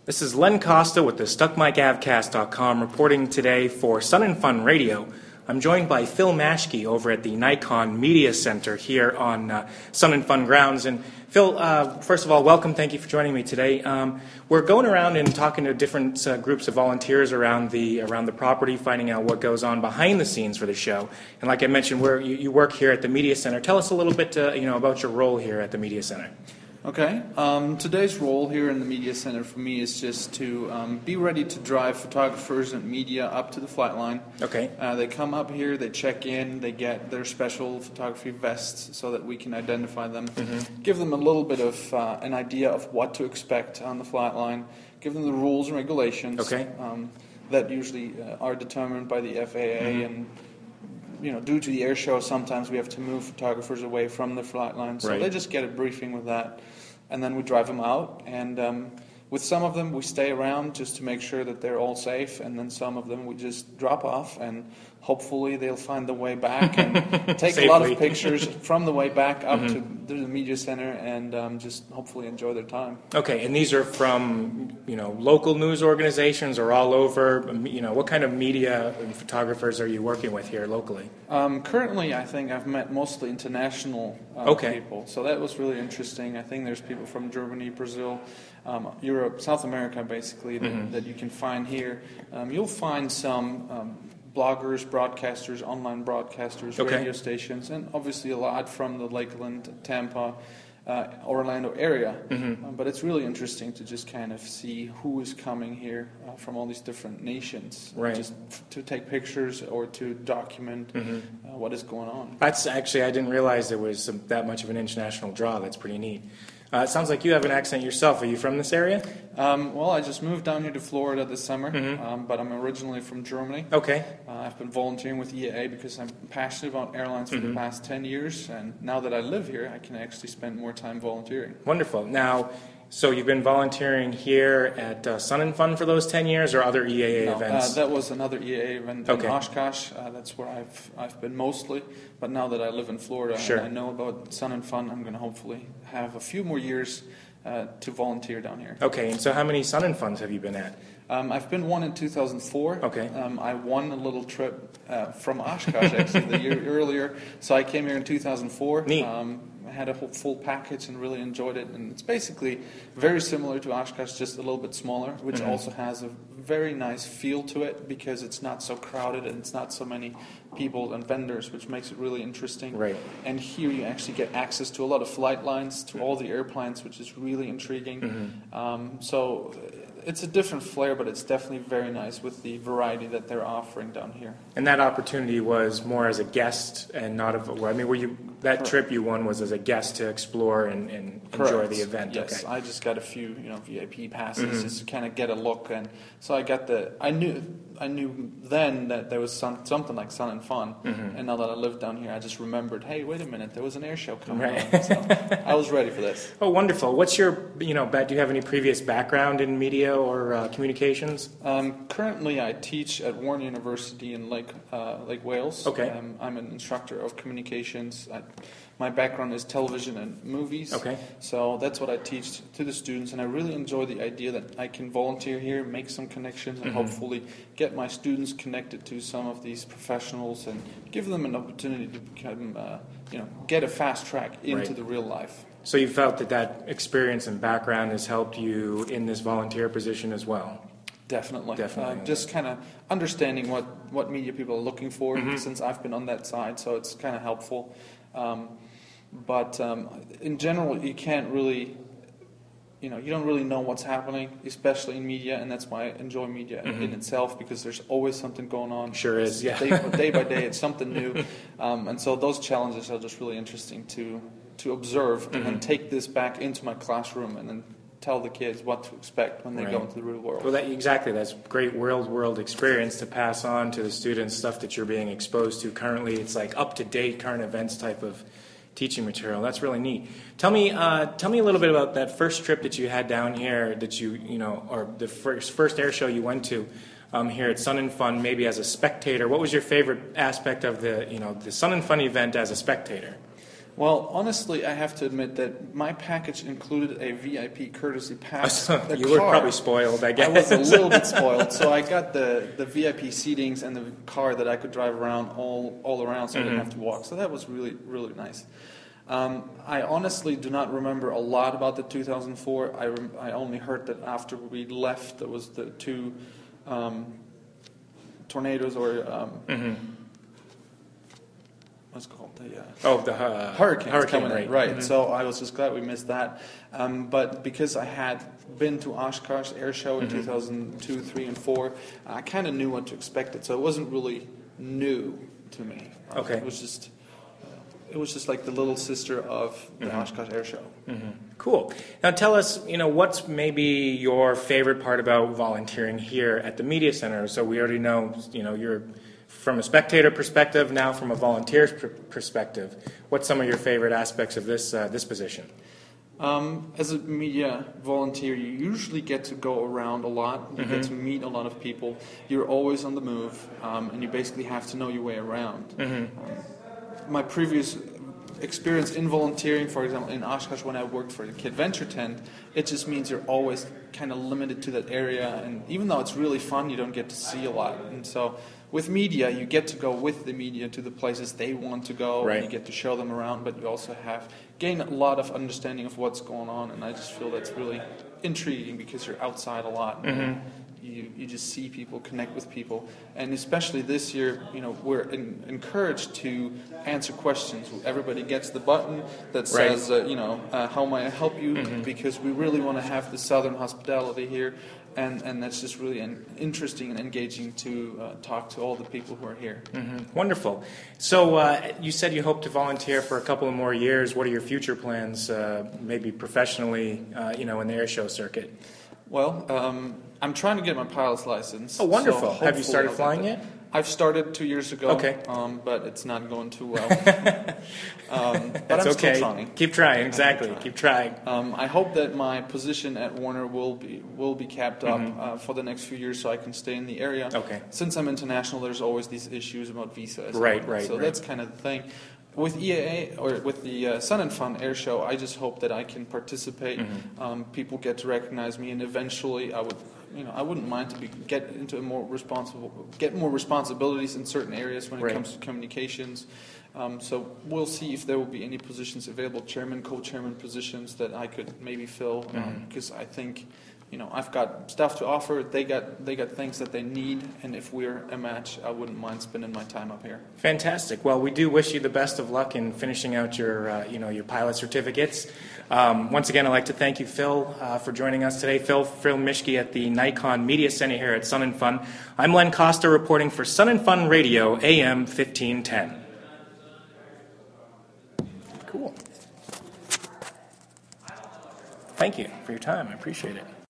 This is Len Costa with the StuckMicAvcast.com reporting today for Sun and Fun Radio. I'm joined by Phil Maschke over at the Nikon Media Center here on Sun and Fun grounds. And Phil, first of all, welcome. Thank you for joining me today. We're going around and talking to different groups of volunteers around the property, finding out what goes on behind the scenes for the show. And like I mentioned, you work here at the Media Center. Tell us a little bit, about your role here at the Media Center. Okay. Today's role here in the Media Center for me is just to be ready to drive photographers and media up to the flight line. Okay. They come up here, they check in, they get their special photography vests so that we can identify them, give them a little bit of an idea of what to expect on the flight line, give them the rules and regulations that usually are determined by the FAA and due to the air show, sometimes we have to move photographers away from the flight line. So they just get a briefing with that. And then we drive them out. And with some of them, we stay around just to make sure that they're all safe. And then some of them, we just drop off. And hopefully they'll find the way back and take a lot of pictures from the way back up to the Media Center and just hopefully enjoy their time. Okay, and these are from, local news organizations or all over? What kind of media and photographers are you working with here locally? Currently, I think I've met mostly international people. So that was really interesting. I think there's people from Germany, Brazil, Europe, South America, basically, that you can find here. You'll find some bloggers, broadcasters, online broadcasters, radio stations, and obviously a lot from the Lakeland, Tampa, Orlando area. But it's really interesting to just kind of see who is coming here from all these different nations, just to take pictures or to document what is going on. That's actually, I didn't realize there was that much of an international draw. That's pretty neat. It sounds like you have an accent yourself. Are you from this area? Well, I just moved down here to Florida this summer, but I'm originally from Germany. Okay. I've been volunteering with EAA because I'm passionate about airlines for the past 10 years, and now that I live here, I can actually spend more time volunteering. Wonderful. Now, so you've been volunteering here at Sun and Fun for those 10 years or other EAA events? That was another EAA event in Oshkosh. That's where I've been mostly. But now that I live in Florida and I know about Sun and Fun, I'm going to hopefully have a few more years to volunteer down here. Okay, and so how many Sun and Funs have you been at? I've been one in 2004. Okay. I won a little trip from Oshkosh, actually, the year earlier. So I came here in 2004. Neat. I had a whole full package and really enjoyed it. And it's basically very similar to Oshkosh, just a little bit smaller, which also has a very nice feel to it because it's not so crowded and it's not so many people and vendors, which makes it really interesting. Right. And here you actually get access to a lot of flight lines, to all the airplanes, which is really intriguing. So it's a different flair, but it's definitely very nice with the variety that they're offering down here. And that opportunity was more as a guest and not trip you won was as a guest to explore and enjoy the event. Yes, okay. I just got a few VIP passes just to kind of get a look, and so I knew then that there was something like Sun and Fun, and now that I live down here, I just remembered, hey, wait a minute, there was an air show coming on, so I was ready for this. Oh, wonderful. What's your, do you have any previous background in media or communications? Currently, I teach at Warren University in Lake Wales. Okay. I'm an instructor of communications. My background is television and movies. Okay. So that's what I teach to the students, and I really enjoy the idea that I can volunteer here, make some connections, and hopefully get my students connected to some of these professionals and give them an opportunity to become, get a fast track into the real life. So you felt that experience and background has helped you in this volunteer position as well? Definitely. Just kind of understanding what media people are looking for since I've been on that side, so it's kind of helpful. But in general, you can't really, you don't really know what's happening, especially in media, and that's why I enjoy media in itself, because there's always something going on. Sure is, yeah. Day by day, it's something new. And so those challenges are just really interesting to observe and then take this back into my classroom and then tell the kids what to expect when they go into the real world. Well, that's great world experience to pass on to the students, stuff that you're being exposed to currently. It's like up-to-date current events type of teaching material. That's really neat. Tell me a little bit about that first trip that you had down here, that or the first air show you went to here at Sun and Fun, maybe as a spectator. What was your favorite aspect of the Sun and Fun event as a spectator? Well, honestly, I have to admit that my package included a VIP courtesy pass. You were probably spoiled, I guess. I was a little bit spoiled, so I got the VIP seatings and the car that I could drive around all around, so I didn't have to walk. So that was really, really nice. I honestly do not remember a lot about the 2004. I only heard that after we left, there was the two tornadoes or what's it called? The hurricanes coming in, right. Mm-hmm. So I was just glad we missed that. But because I had been to Oshkosh Air Show in 2002, 3, and 4, I kind of knew what to expect. So it wasn't really new to me. Okay. It was just like the little sister of the Oshkosh Air Show. Mm-hmm. Cool. Now tell us, what's maybe your favorite part about volunteering here at the Media Center? So we already know, you're from a spectator perspective, now from a volunteer perspective. What's some of your favorite aspects of this position? As a media volunteer, you usually get to go around a lot. You get to meet a lot of people. You're always on the move, and you basically have to know your way around. My previous experience in volunteering, for example, in Oshkosh when I worked for the Kid Venture Tent, it just means you're always kind of limited to that area, and even though it's really fun, you don't get to see a lot. And so with media, you get to go with the media to the places they want to go, right. and you get to show them around, but you also gain a lot of understanding of what's going on, and I just feel that's really intriguing because you're outside a lot. You just see people, connect with people, and especially this year, we're encouraged to answer questions. Everybody gets the button that says, how may I help you? Because we really want to have the Southern hospitality here, and that's just really interesting and engaging to talk to all the people who are here. Wonderful. So you said you hope to volunteer for a couple of more years. What are your future plans, maybe professionally, in the air show circuit? Well, I'm trying to get my pilot's license. Oh, wonderful. So have you started flying yet? I've started 2 years ago, okay. But it's not going too well. But That's I'm okay. still trying. Keep trying, exactly. Keep trying. I hope that my position at Warner will be kept up for the next few years so I can stay in the area. Okay. Since I'm international, there's always these issues about visas. Right. So that's kind of the thing. With EAA, or with the Sun and Fun Air Show, I just hope that I can participate. People get to recognize me, and eventually I wouldn't mind to get more responsibilities in certain areas when it comes to communications. So we'll see if there will be any positions available, chairman, co-chairman positions that I could maybe fill, because I think, I've got stuff to offer. They got things that they need, and if we're a match, I wouldn't mind spending my time up here. Fantastic. Well, we do wish you the best of luck in finishing out your pilot certificates. Once again, I'd like to thank you, Phil, for joining us today. Phil Mischke at the Nikon Media Center here at Sun and Fun. I'm Len Costa reporting for Sun and Fun Radio, AM 1510. Cool. Thank you for your time. I appreciate it.